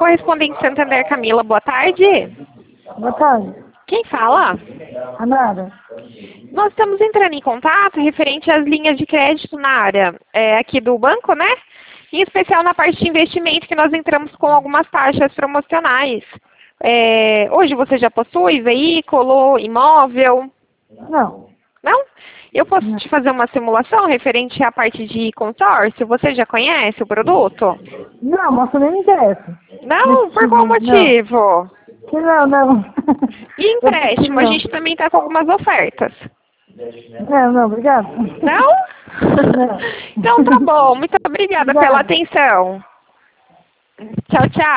Correspondente Santander, Camila, boa tarde. Boa tarde. Quem fala? A Nara. Nós estamos entrando em contato referente às linhas de crédito na área aqui do banco, né? Em especial na parte de investimento, que nós entramos com algumas taxas promocionais. Hoje você já possui veículo, imóvel? Não. Não? Eu posso te fazer uma simulação referente à parte de consórcio? Você já conhece o produto? Não, mas nem me interessa. Não? Por qual motivo? Não. E empréstimo? A gente também está com algumas ofertas. Não, obrigado. Não? Não. Então tá bom. Muito obrigada pela atenção. Tchau, tchau.